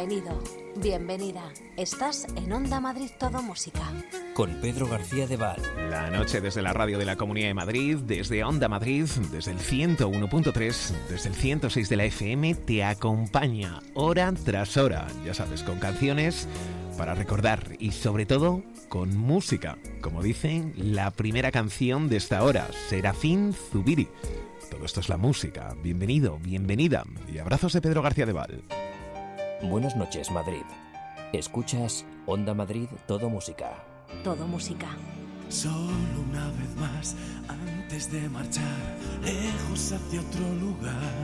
Bienvenido, bienvenida. Estás en Onda Madrid Todo Música. Con Pedro García de Val. La noche desde la radio de la Comunidad de Madrid, desde Onda Madrid, desde el 101.3, desde el 106 de la FM, te acompaña hora tras hora, ya sabes, con canciones para recordar y sobre todo con música. Como dicen, la primera canción de esta hora, Serafín Zubiri. Todo esto es la música. Bienvenido, bienvenida y abrazos de Pedro García de Val. Buenas noches, Madrid. Escuchas Onda Madrid Todo Música. Todo música. Solo una vez más, antes de marchar lejos hacia otro lugar,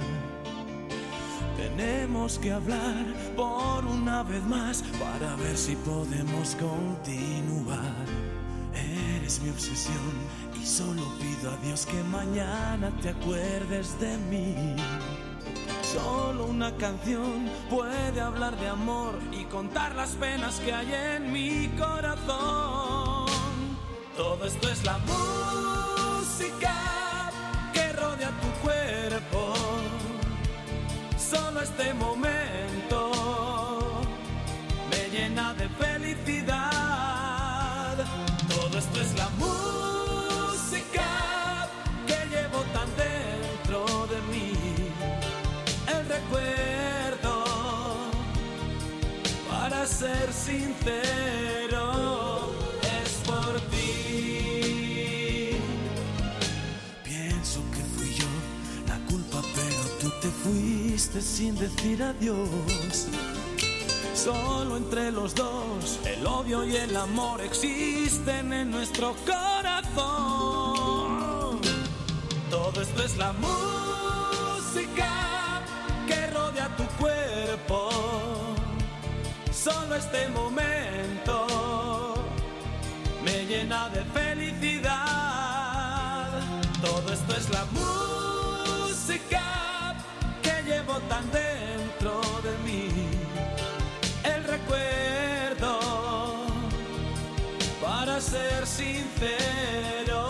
tenemos que hablar por una vez más para ver si podemos continuar. Eres mi obsesión y solo pido a Dios que mañana te acuerdes de mí. Solo una canción puede hablar de amor y contar las penas que hay en mi corazón. Todo esto es la música que rodea tu cuerpo. Solo este momento me llena de felicidad. Todo esto es la música que llevo tan dentro de mí. El recuerdo, para ser sincero, es por ti. Pienso que fui yo la culpa, pero tú te fuiste sin decir adiós. Solo entre los dos el odio y el amor existen en nuestro corazón. Todo esto es la música que rodea tu cuerpo. Solo este momento me llena de felicidad. Todo esto es la música que llevo tan dentro de mí. El recuerdo, para ser sincero,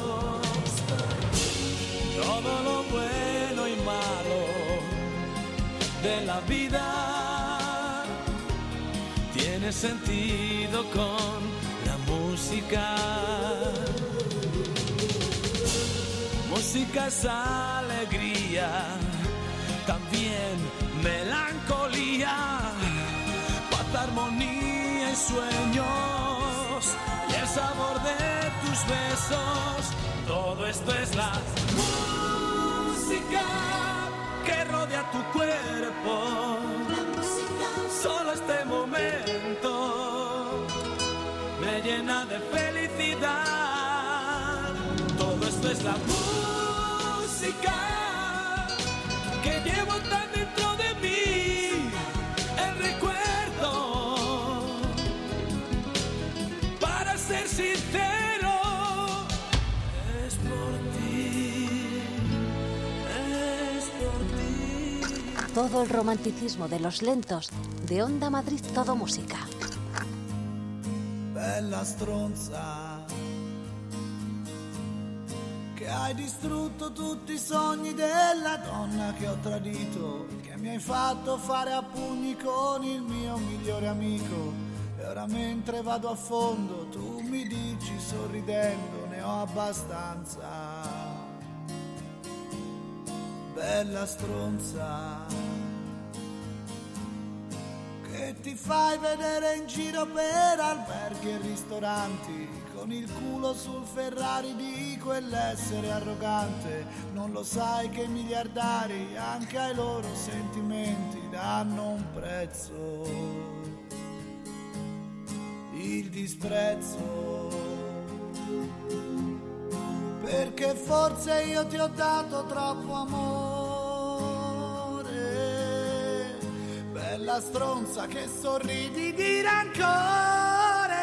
todo lo bueno y malo de la vida tiene sentido con la música. Música es alegría, también melancolía, paz, armonía y sueños, y el sabor de tus besos. Todo esto es la música que rodea tu cuerpo. Solo este momento me llena de felicidad. Todo esto es la música que llevo tan dentro de mí. El recuerdo, para ser sincero, es por ti, es por ti. Todo el romanticismo de los lentos de Onda Madrid Todo Música. Bella stronza, che hai distrutto tutti i sogni della donna che ho tradito, che mi hai fatto fare a pugni con il mio migliore amico. E ora mentre vado a fondo tu mi dici sorridendo ne ho abbastanza. Bella stronza, che ti fai vedere in giro per alberghi e ristoranti, con il culo sul Ferrari di quell'essere arrogante. Non lo sai che i miliardari anche ai loro sentimenti danno un prezzo, il disprezzo. Perché forse io ti ho dato troppo amore. Bella stronza che sorridi di rancore.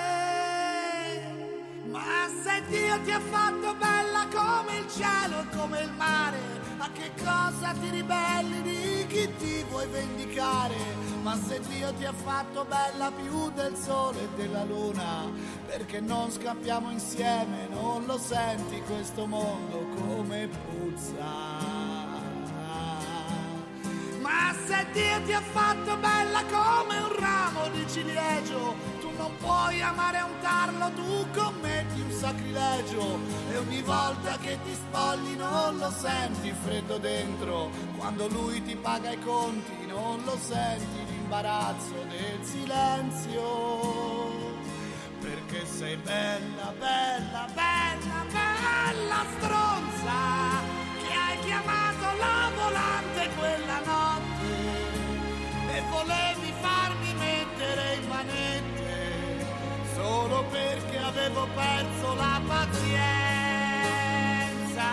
Ma se Dio ti ha fatto bella come il cielo e come il mare, a che cosa ti ribelli di chi ti vuoi vendicare? Ma se Dio ti ha fatto bella più del sole e della luna, perché non scappiamo insieme? Non lo senti questo mondo come puzza? Ma se Dio ti ha fatto bella come un ramo di ciliegio, tu non puoi amare un tarlo, tu commetti un sacrilegio. E ogni volta che ti spogli non lo senti freddo dentro, quando lui ti paga i conti non lo senti l'imbarazzo del silenzio. Perché sei bella, bella, bella, bella stronza, che hai chiamato la volante quella notte e volevi farmi mettere in manette solo perché avevo perso la pazienza,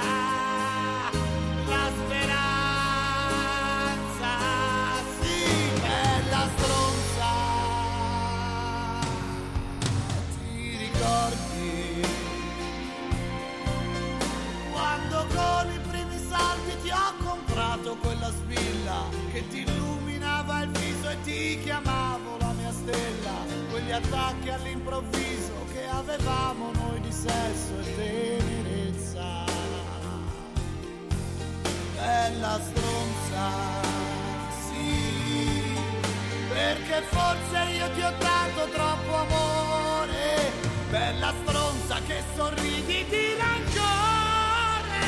la speranza. Sì, bella stronza. Quando con i primi saldi ti ho comprato quella spilla che ti illuminava il viso e ti chiamavo la mia stella, quegli attacchi all'improvviso che avevamo noi di sesso e tenerezza. Bella stronza, sì, perché forse io ti ho dato troppo amore. Bella stronza che sorridi di rancore.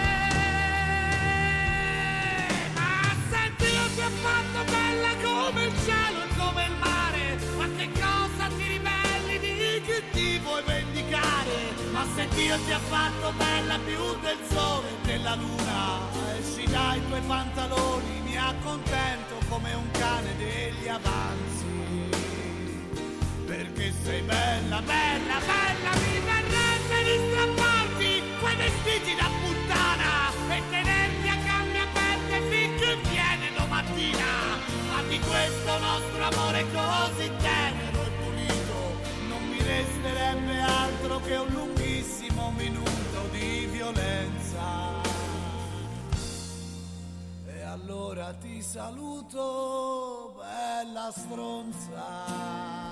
Ma se Dio ti ha fatto bella come il cielo e come il mare, ma che cosa ti ribelli di chi ti vuoi vendicare? Ma se Dio ti ha fatto bella più del sole e della luna, esci dai tuoi pantaloni, mi accontento come un cane degli avanzi. Perché sei bella, bella, bella, mi verrebbe di strapparti quei vestiti da puttana e tenerti a gambe aperte finché viene domattina. Ma di questo nostro amore così tenero e pulito non mi resterebbe altro che un lunghissimo minuto di violenza. E allora ti saluto, bella stronza.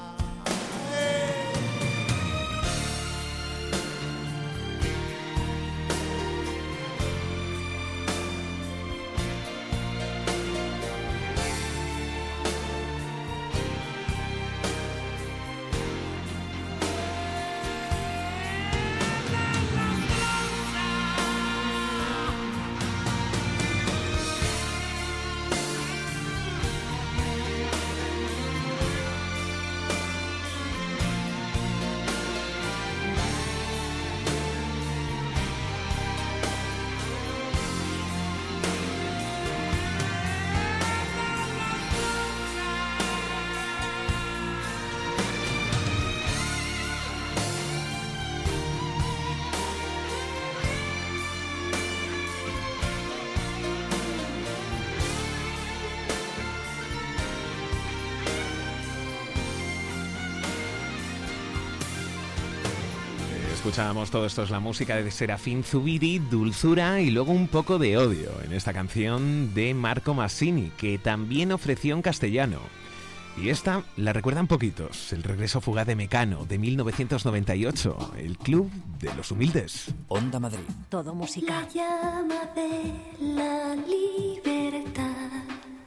Escuchábamos todo esto, es la música de Serafín Zubiri, Dulzura y luego un poco de odio en esta canción de Marco Massini, que también ofreció en castellano. Y esta la recuerdan poquitos, el regreso fugaz de Mecano de 1998, el Club de los Humildes. Onda Madrid. Todo música. La llama de la libertad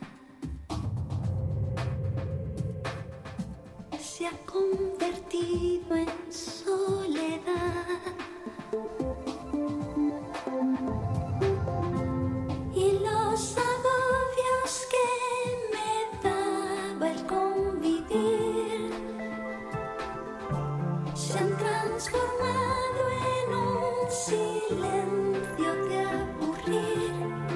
se ha convertido en soledad. Y los agobios que me daba el convivir se han transformado en un silencio de aburrir.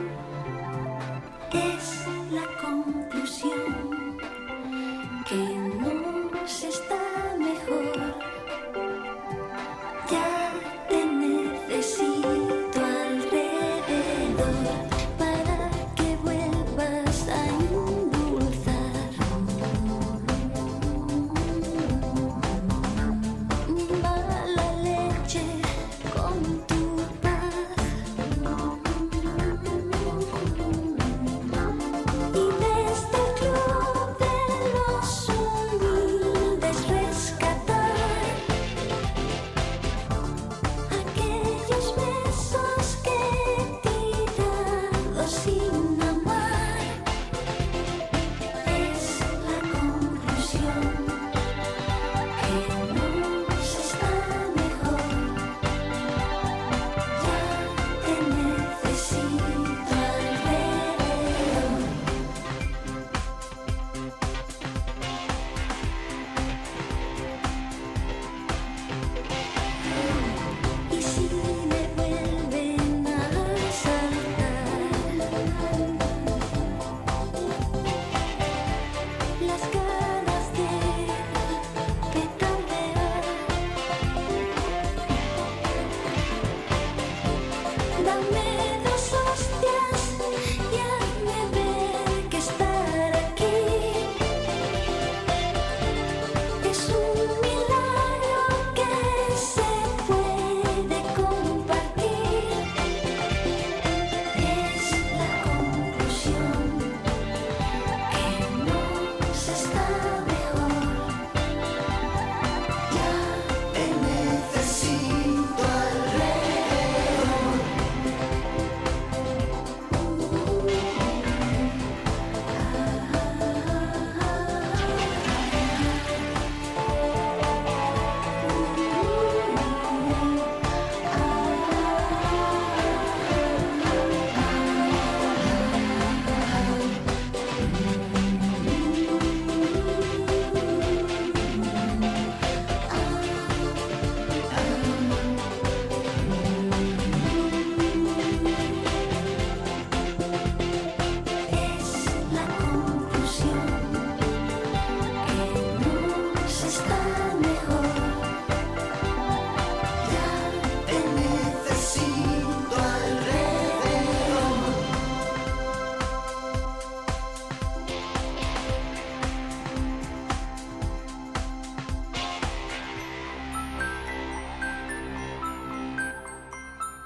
Es la conclusión que no se está mejor. Ya te necesito.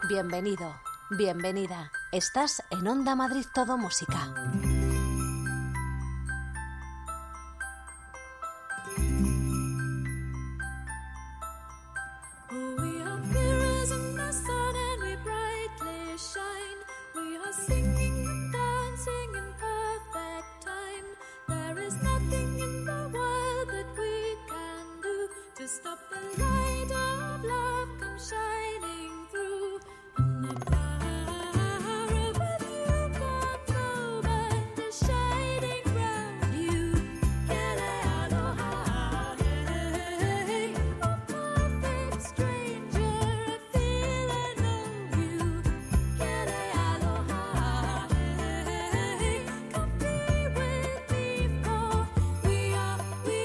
Bienvenido, bienvenida. Estás en Onda Madrid Todo Música. Stop the light of love come shining through, and the fire of you got over is shining round you. Quiere aloha, hey, a perfect stranger, a feeling of you. Quiere aloha, hey, come be with me, for we are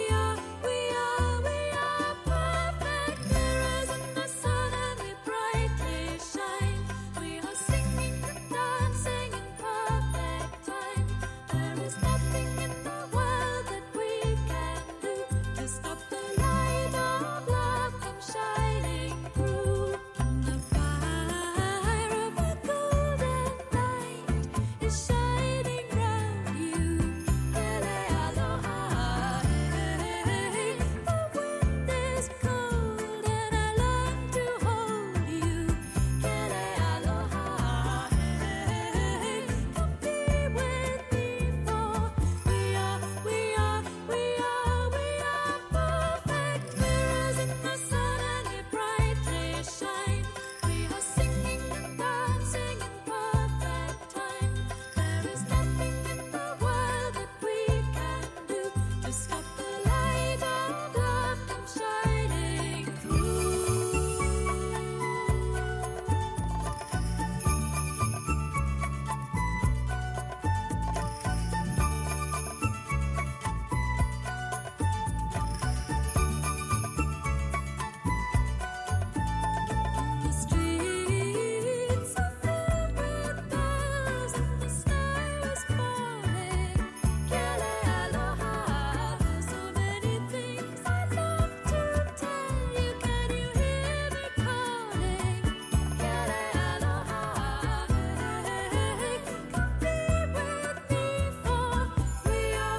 perfect mirrors in the sun, and we brightly shine. We are singing and dancing in perfect time. There is nothing in the world that we can do to stop the light of love come shining through. And the fire of a golden light is shining round you. Quiere aloha, hey, the wind is cold and I long to hold you. Quiere aloha, hey, come be with me, for we are perfect mirrors in the sun, and we brightly shine. We are singing and dancing in perfect time. There is nothing in the world that we can do to stop the light of love come shining through. The streets are filled with bells and the sky is falling. Quiere aloha, there's so many things I'd love to tell you. Can you hear me calling? Quiere aloha, hey, come be with me, for we are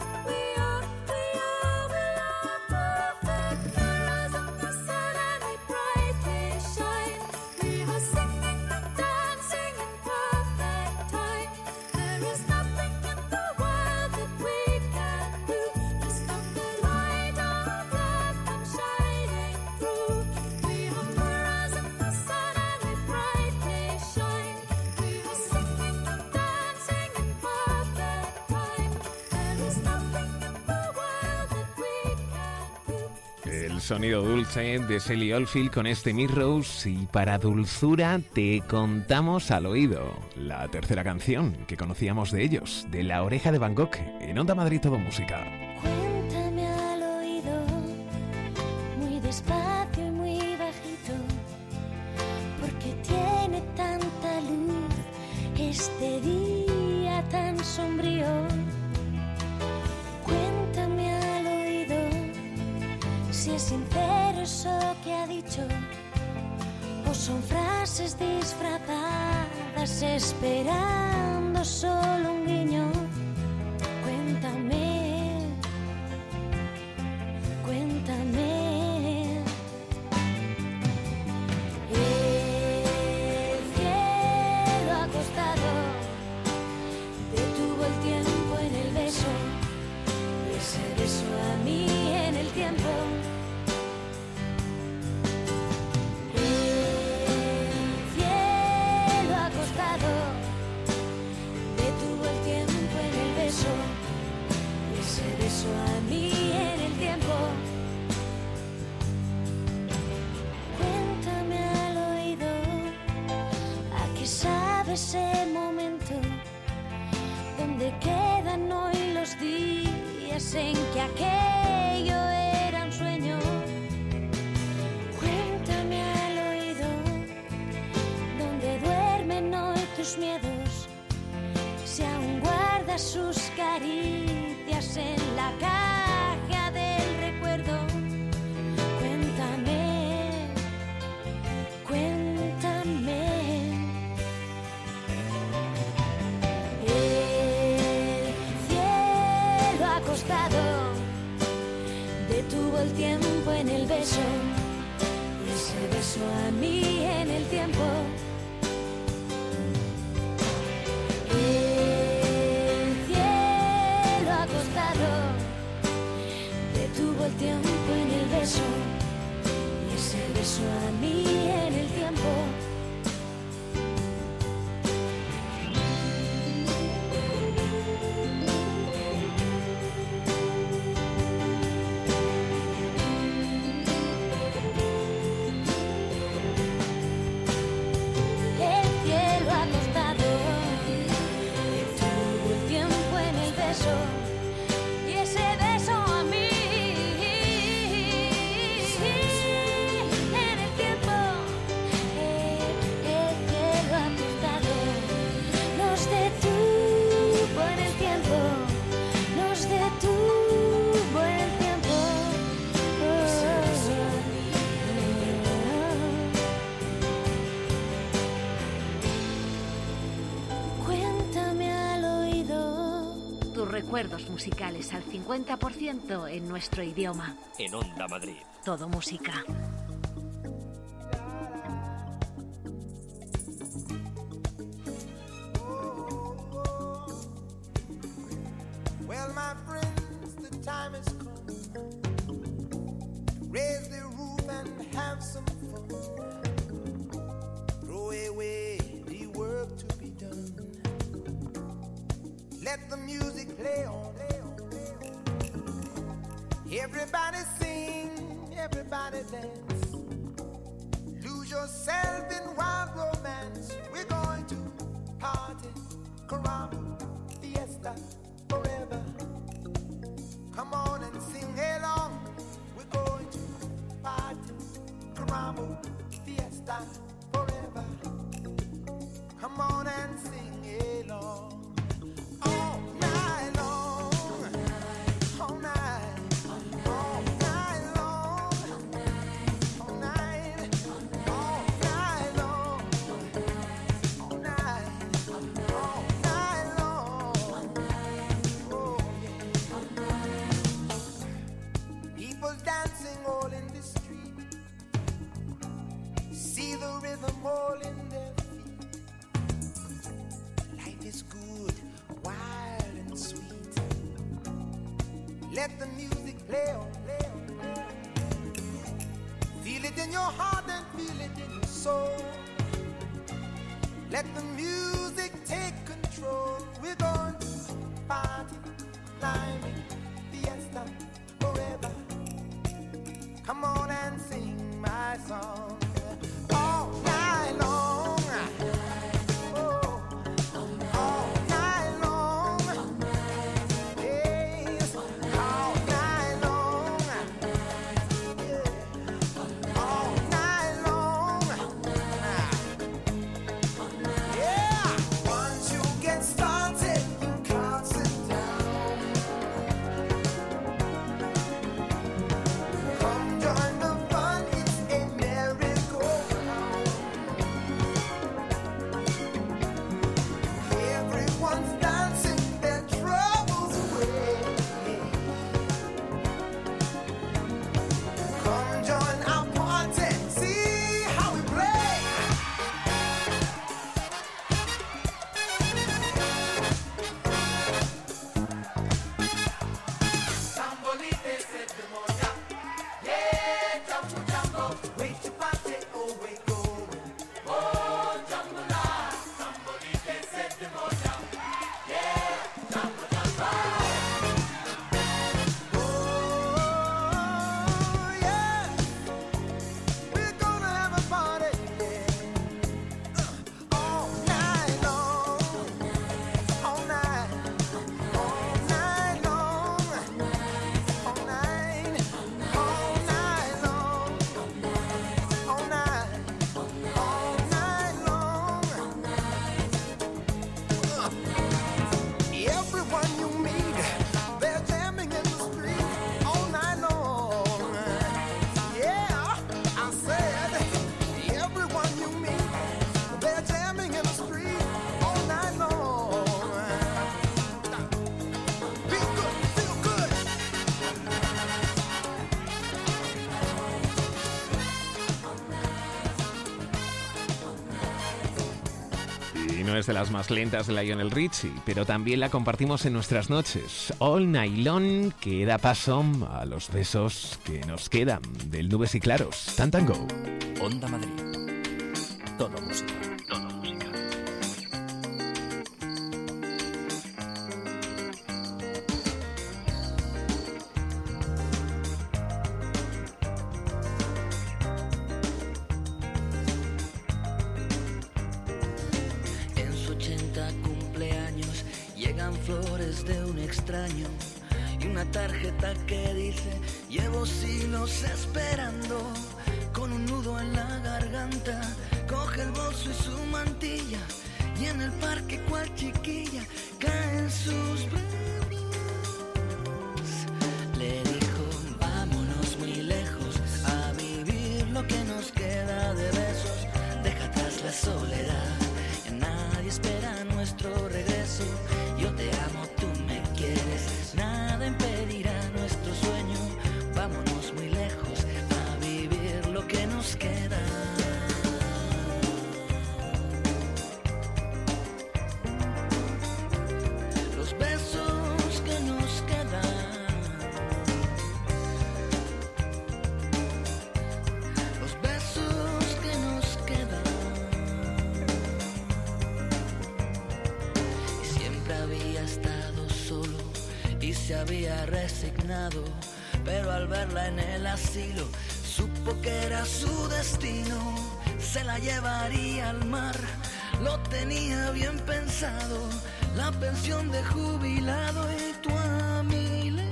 perfect mirrors in the sun, and we brightly shine. We are singing and dancing in perfect time. There is nothing in the world that we can do to stop the light of love come shining through. We are mirrors in the sun, and we brightly shine. We are singing and dancing in perfect time. There is nothing in the world that we can do. El sonido dulce de Sally Oldfield con este Mirrors, y para dulzura te contamos al oído la tercera canción que conocíamos de ellos, de La Oreja de Van Gogh, en Onda Madrid Todo Música. Cuéntame al oído, muy despacio y muy bajito, porque tiene tanta luz este día tan sombrío. Cuéntame al oído, si es sincero eso que ha dicho, o son frases disfrazadas esperando solo un guiño. Cuéntame, cuéntame. El cielo acostado detuvo el tiempo en el beso, ese beso a mí en el tiempo. El cielo acostado detuvo el tiempo en el beso, ese beso a mí en el tiempo. Cuéntame al oído, ¿a qué sabe ese momento donde quedan hoy los días en que aquello era un sueño? Cuéntame al oído, donde duermen hoy tus miedos, si aún guardas sus caricias en la caja del recuerdo. Cuéntame, cuéntame. tiempo en el beso y ese beso a mí en el tiempo. El cielo acostado detuvo el tiempo en el beso y ese beso a mí en el tiempo. Y ese beso a mí en el tiempo, el cielo acostado nos detuvo en el tiempo, nos detuvo en el tiempo. Cuéntame al oído Tus recuerdos musicales al 50% en nuestro idioma. En Onda Madrid. Todo música. Well, my friends, the time has come to raise the roof and have some fun. Throw away the work to be done. Let the music play on. Everybody sing, everybody dance. Lose yourself in wild romance. We're going to party, caramba, fiesta, forever. Come on and sing along. We're going to party, caramba, fiesta, forever. Come on and sing along. All night long, all night, all night long, all night, all night long, all night, all night long. Oh yeah. People dancing all in the street. See the rhythm all in their feet. Life is good, wild and sweet. Let the music play on, play on, play on. Feel it in your heart and feel it in your soul. Let the music take control. We're going to party, climbing, fiesta, forever. Come on and sing my song all night long. Oh, all night long. Yes, all night long. Yeah, all night long. Yeah, once you get started, you can't sit down. Come join the fun, it's a merry y no es de las más lentas de Lionel Richie, pero también la compartimos en nuestras noches. All Night Long, que da paso a los besos que nos quedan del Nubes y Claros. Tantango. Onda Madrid. Todo música. Todo música. En su 80 cumpleaños llegan flores de un extraño y una tarjeta que dice: llevo siglos esperando. Con un nudo en la garganta, coge el bolso y su mantilla, y en el parque cual chiquilla cae en sus brazos. Le dijo: vámonos muy lejos a vivir lo que nos queda de besos. Deja atrás la soledad, ya nadie espera nuestro regreso. Yo te amo, tú me quieres, nada impedirá nuestro sueño. Vámonos muy lejos a vivir lo que nos queda. Los besos que nos quedan, los besos que nos quedan. Y siempre había estado solo y se había resignado, pero al verla en el asilo supo que era su destino. Se la llevaría al mar, lo tenía bien pensado, la pensión de jubilado y tú a mi lado.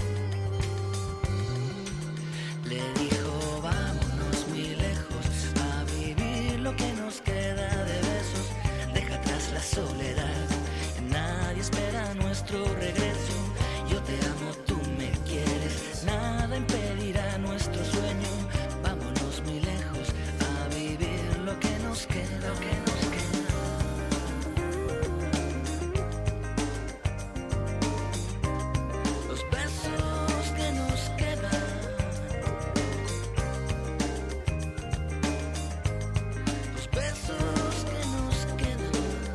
Le dijo: vámonos muy lejos a vivir lo que nos queda de besos. Deja atrás la soledad, nadie espera nuestro regreso. Yo te amo, tú me quieres, nada impedirá nuestro sueño. Vámonos muy lejos a vivir lo que nos queda, lo que nos queda. Los besos que nos quedan, los besos que nos quedan.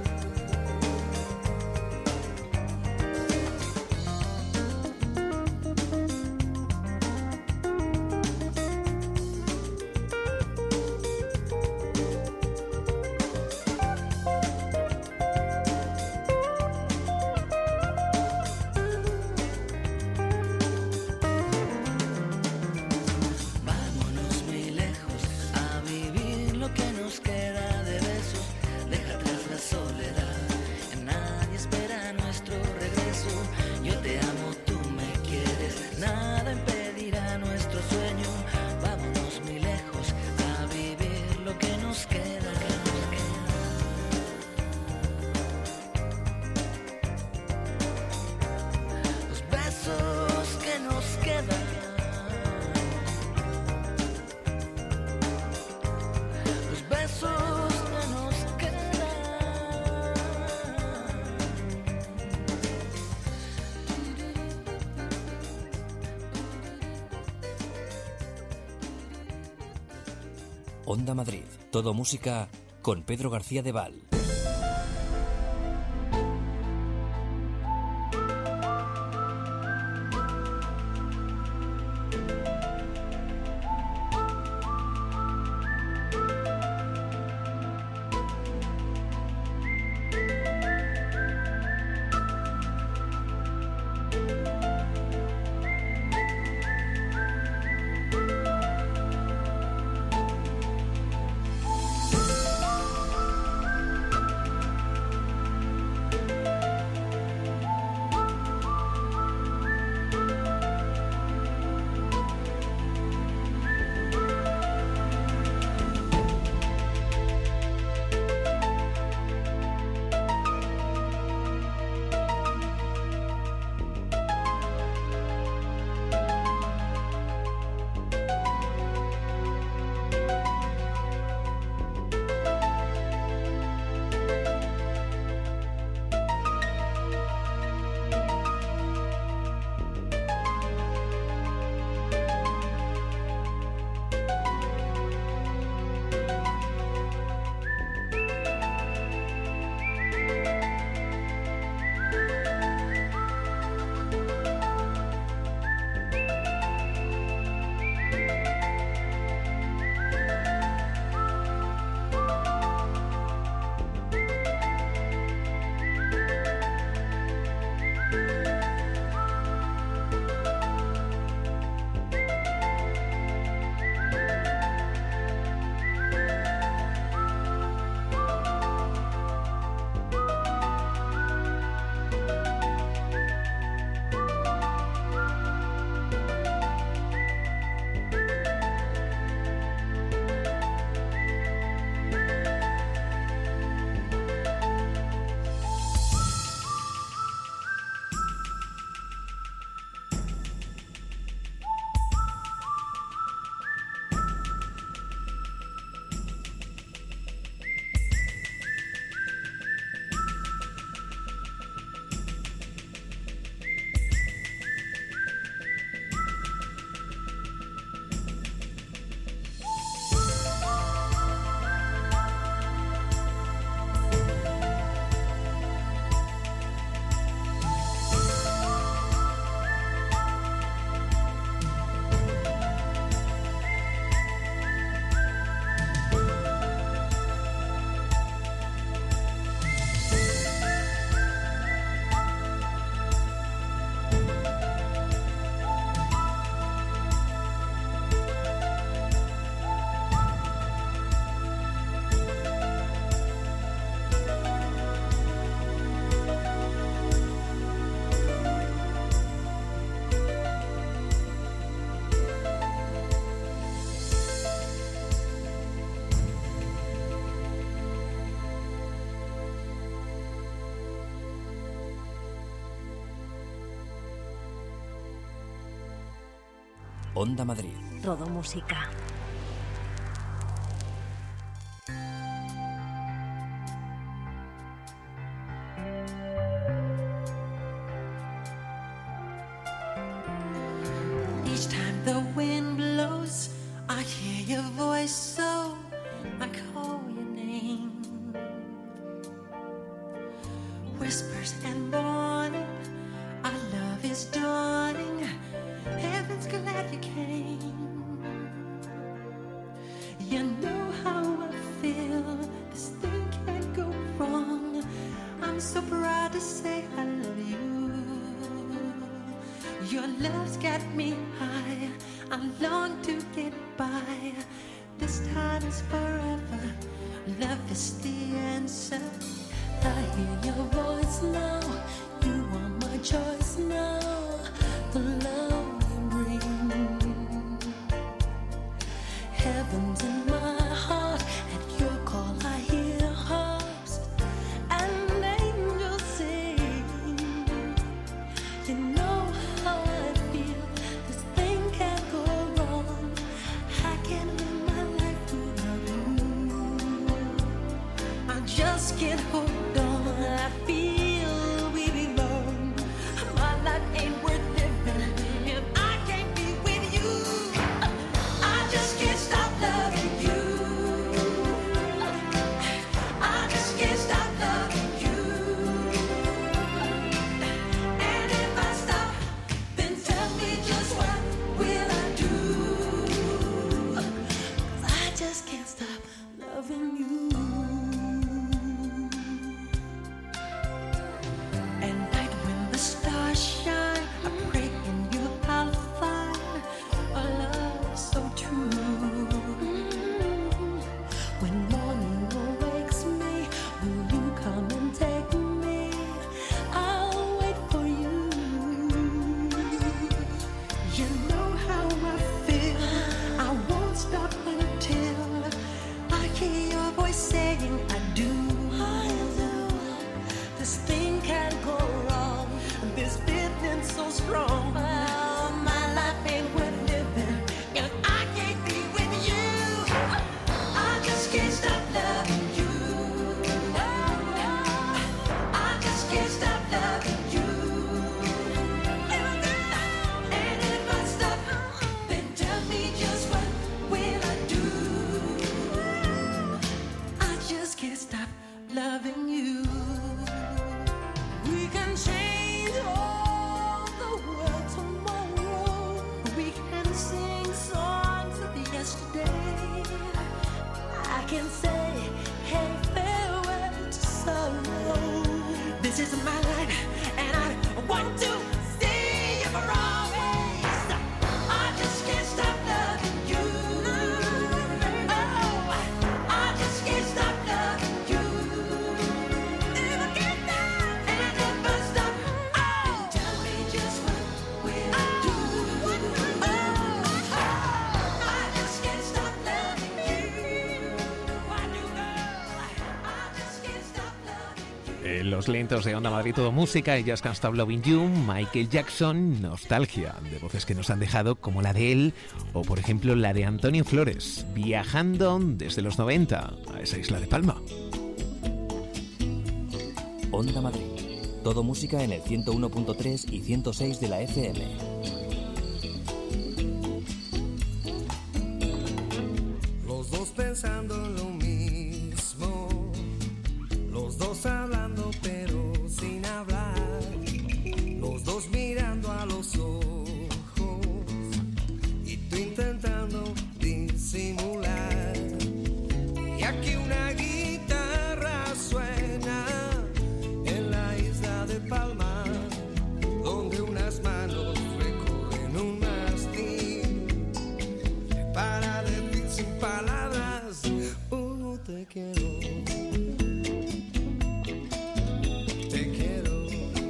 Vámonos muy lejos a vivir lo que nos queda de besos. Deja atrás la soledad, nadie espera nuestro regreso. Yo te amo, tú me quieres, nada impedirá nuestro sueño. Vámonos muy lejos a vivir lo que nos queda, que nos queda. Los besos que nos quedan, los besos que nos quedan. Onda Madrid. Todo música con Pedro García de Val. Onda Madrid. Todo música. Each time the wind blows, I hear your voice, so I call your name. Whispers and warning, our love is dawning. Heaven's glad you came. You know how I feel. This thing can't go wrong. I'm so proud to say I love you. Your love's got me high. I long to get by. This time is forever. Love is the answer. I hear your voice now. You are my choice now. The love you bring. Heaven's in my heart. At your call I hear harps and angels sing. You know how I feel. This thing can't go wrong. I can't live my life without you. I just can't hold on. I feel we belong. My life ain't worth living if I can't be with you. I just can't stop loving you. I just can't stop loving you. And if I stop, then tell me just what will I do? 'Cause I just can't stop loving you. At night when the stars shine, I pray in you I'll find a love so true. When morning awakes me, will you come and take me? I'll wait for you. You know how I feel. I won't stop until I hear your voice saying I do. I do. This thing can't go wrong. This feeling so strong. Oh, my life ain't worth living if I can't be with you. I just can't stop loving you. I just can't stop loving you. And if I stop, then tell me just what will I do? I just can't stop loving you. We can change all the world tomorrow. We can sing songs of yesterday. I can say, hey, farewell to sorrow. This is my life, and I want to see you for always. I just can't stop loving you. Oh, I just can't stop loving you. If I can't stop, and if I stop, oh, tell me just what will I do? Oh, I just can't stop loving you. I do know. I just can't stop loving you. En los lentos de Onda Madrid, todo música, y Just Can't Stop Loving You, Michael Jackson, nostalgia de voces que nos han dejado, como la de él, o por ejemplo la de Antonio Flores, viajando desde los 90 a esa isla de Palma. Onda Madrid. Todo música en el 101.3 y 106 de la FM. Los dos pensando en lo mismo, los dos hablando pero sin hablar, los dos mirando a los ojos y tú intentando disimular. Y aquí una guitarra suena en la isla de Palma, donde unas manos recorren un mastín para decir sin palabras, te quiero. Te quiero.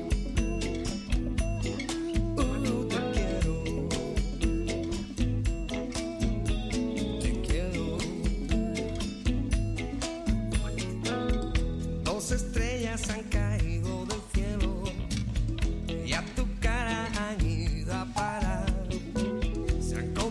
Te quiero. Te quiero. Dos estrellas han caído del cielo y a tu cara han ido a parar. Se han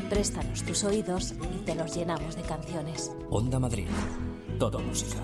Préstanos tus oídos y te los llenamos de canciones. Onda Madrid, todo música.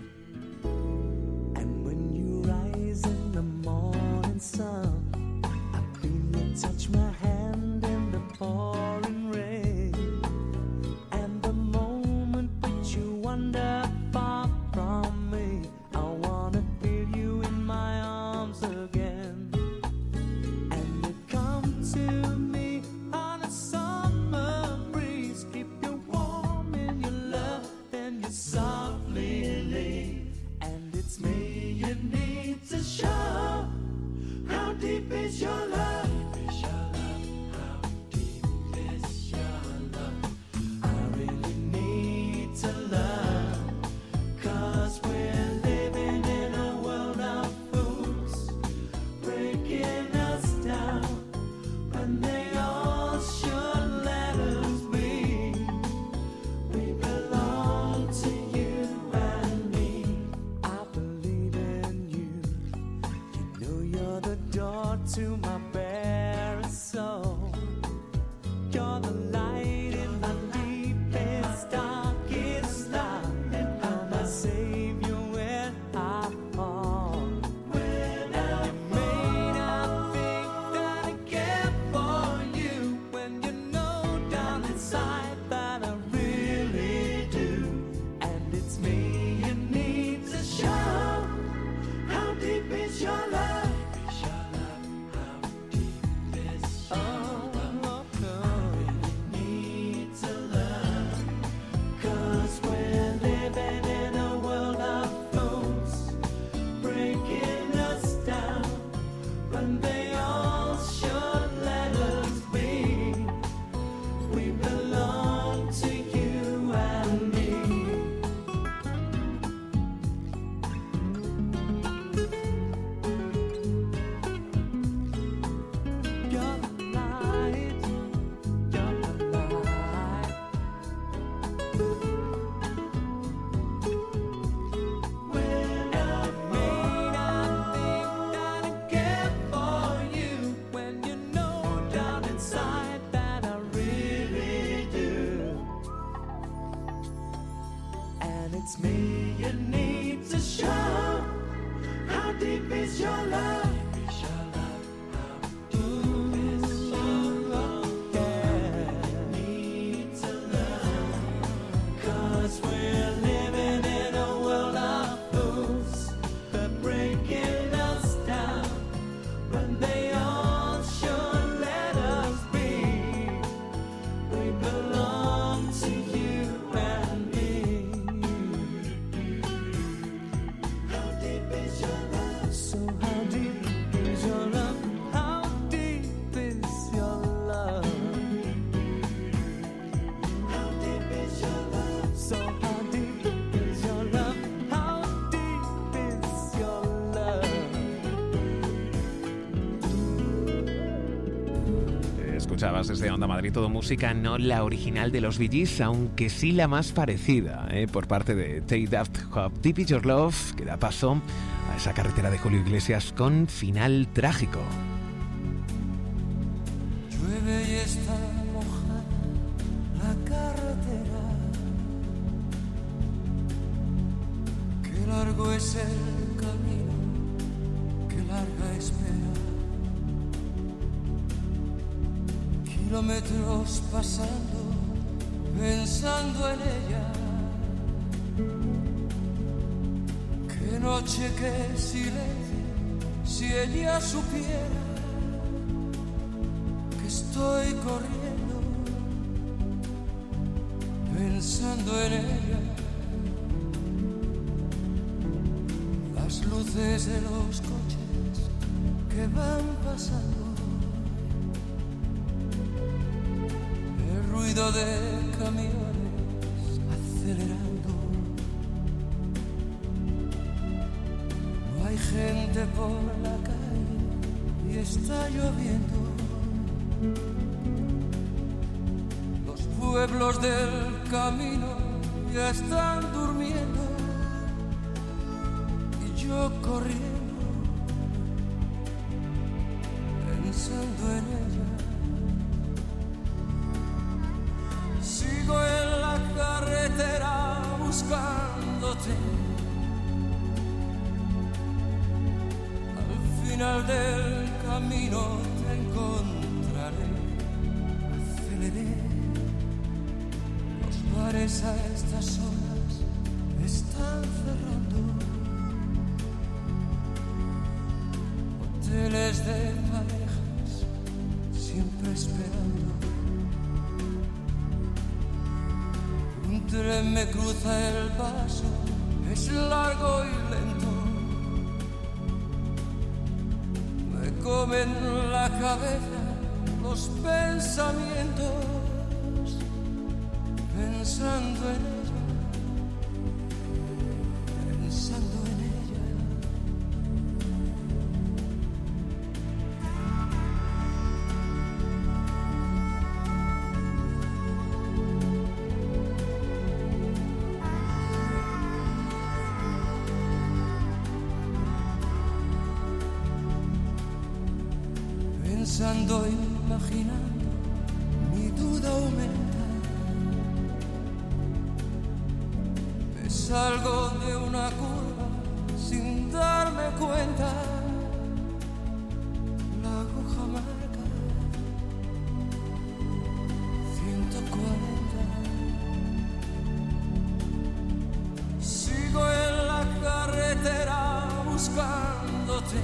And when you rise in the morning sun, I feel you touch my hand in the pouring rain. And the moment that you wander far from me, I wanna feel you in my arms again. And you come to me on a summer breeze, keep you warm in your love, then you softly leave. And it's me you need to show. How deep is your love? How deep is your love? I really need to love, 'cause we're living in a world of fools, breaking us down when they all should let us be. We belong to you and me. I believe in you. You know you're the door to my bare soul. You're the light in my deepest, darkest night. I'm my savior when I fall. You may not think that I care for you, when you know down inside that I really do. And it's me you need to show. How deep is your love? It's me you need to show. How deep is your love? Escuchabas desde Onda Madrid Todo Música, no la original de los Bee Gees, aunque sí la más parecida, por parte de Take That How Deep Is Your Love, que da paso a esa carretera de Julio Iglesias con final trágico. Llueve y está mojada la carretera. Qué largo es el camino, qué larga espera. Kilómetros pasando, pensando en ella. Qué noche, qué silencio, si ella supiera que estoy corriendo, pensando en ella. Las luces de los coches que van pasando, ruido de camiones acelerando. No hay gente por la calle y está lloviendo. Los pueblos del camino ya están durmiendo y yo corriendo, pensando en ella. pensándote. Al final del camino te encontraré. Aceleré. Los bares a estas horas están cerrando. Hoteles de parejas siempre esperando. Un tren me cruza el paso, es largo y lento. Me comen la cabeza los pensamientos, pensando en ella, pensando en ella. Pensando, imaginando, mi duda aumenta. Me salgo de una curva sin darme cuenta. La aguja marca 140. Sigo en la carretera buscándote.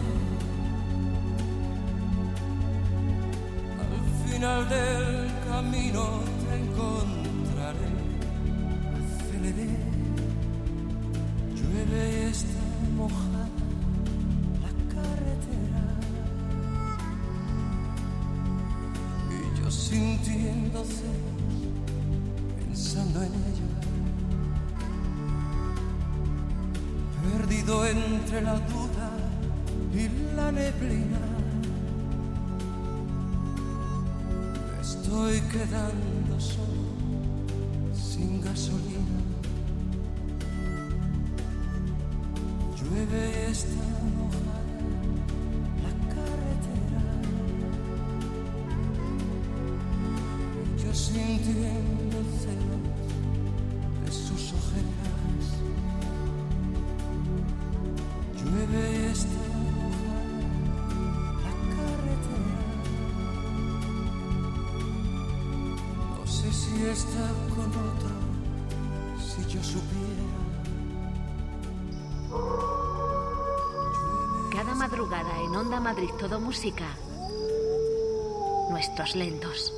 Al final del camino te encontraré. Aceleré, llueve y está mojada la carretera. Y yo sintiendo celos, pensando en ella. Perdido entre la duda y la neblina. Estoy quedando solo, sin gasolina. Llueve y está mojada la carretera. Y yo sintiendo celos de sus ojeras. Llueve y está mojada la carretera. No sé si está con otro, si yo supiera. Cada madrugada en Onda Madrid Todo Música, Nuestros Lentos.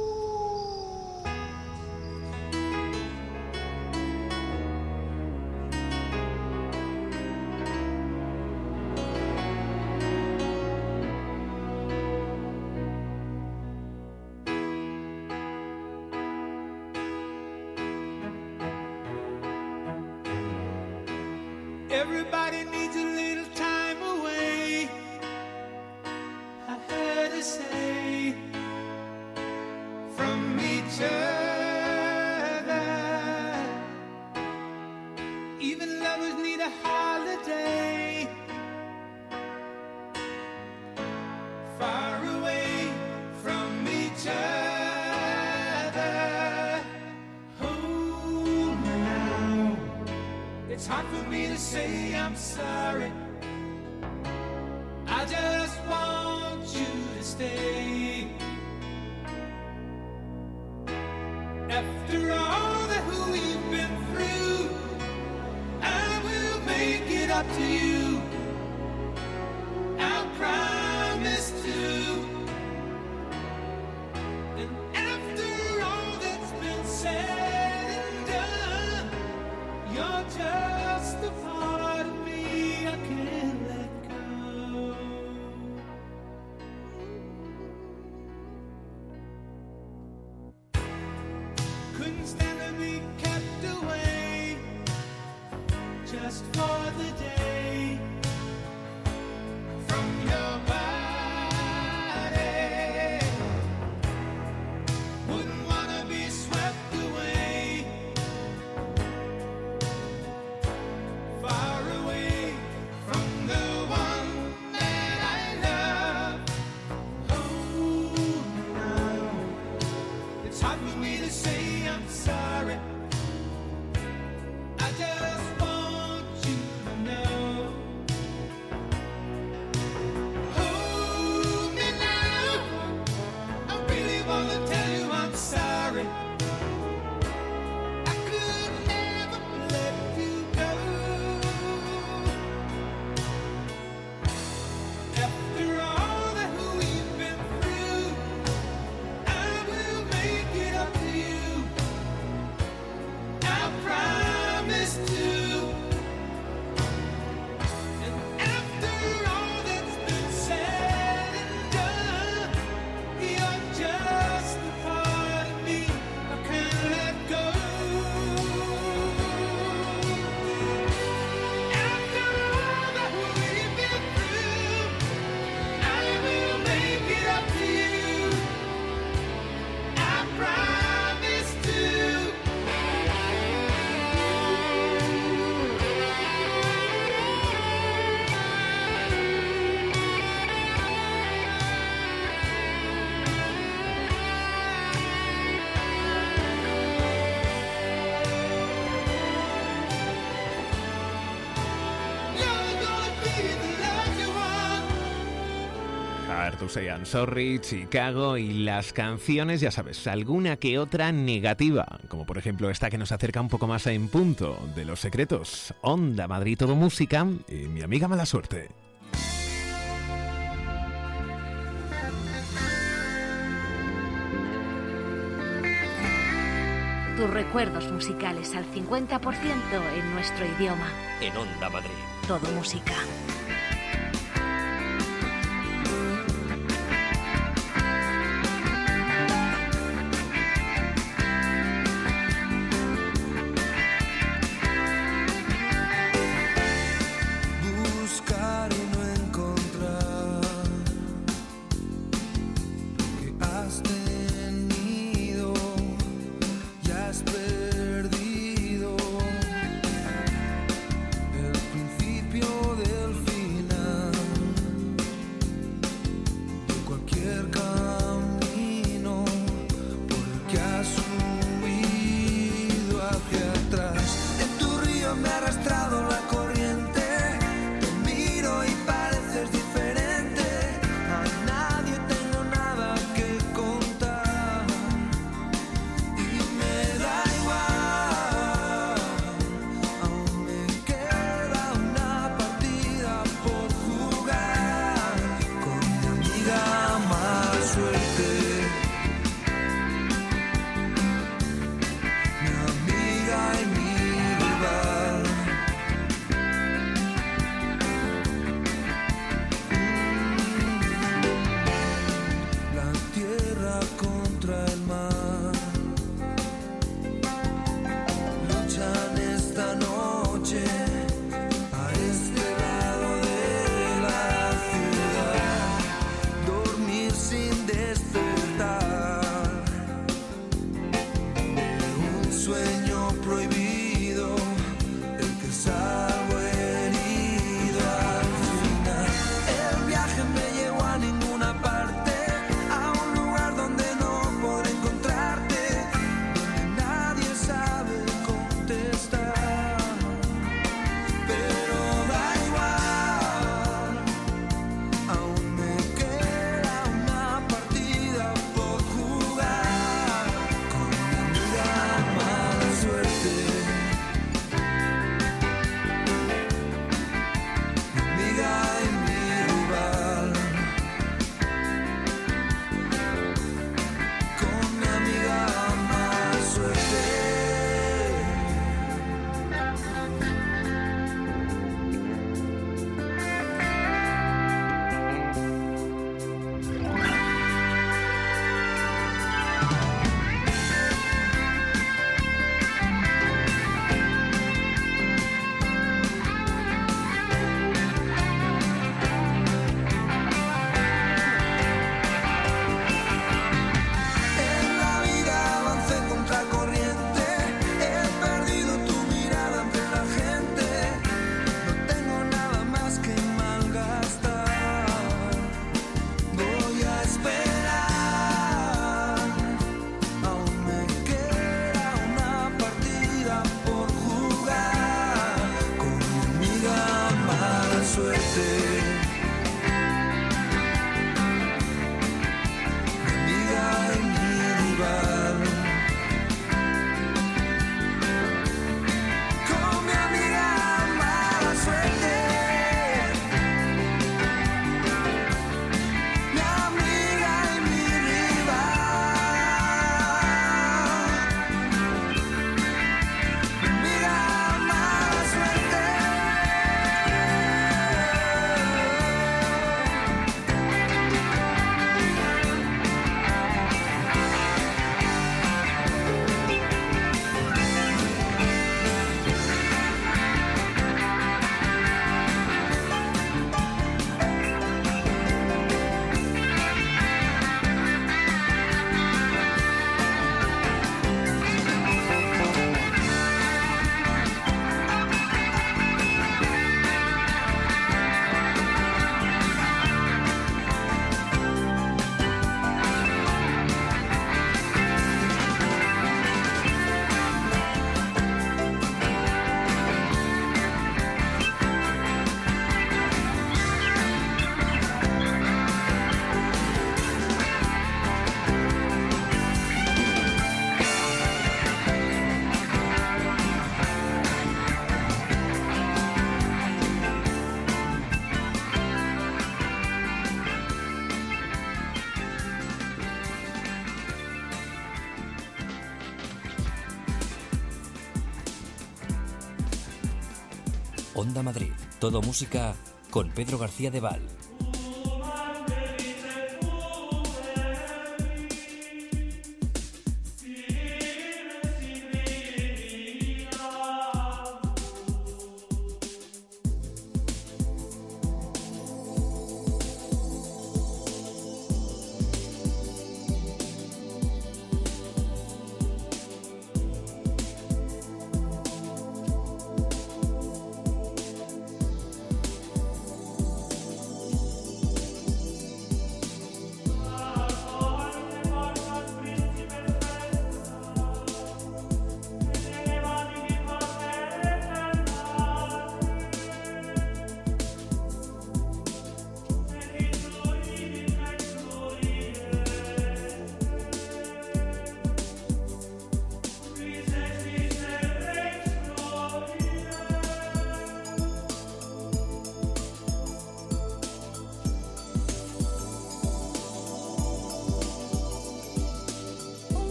Everybody needs a little time away, I heard her say, from each other. Even lovers need a holiday, far away from each other. Hold me now, it's hard for me to say I'm sorry. I just want you to stay. After all that we've been through, I will make it up to you. I'll promise to. And after all that's been said and done, you're just a part of me I can't Hard to Say I'm Sorry, Chicago y las canciones, ya sabes, alguna que otra negativa, como por ejemplo esta que nos acerca un poco más a En Punto, de Los Secretos, Onda Madrid Todo Música y Mi Amiga Mala Suerte. Tus recuerdos musicales al 50% en nuestro idioma. En Onda Madrid. Todo música. Buscar y no encontrar lo que has tenido y has perdido el principio del Onda Madrid, todo música con Pedro García de Val.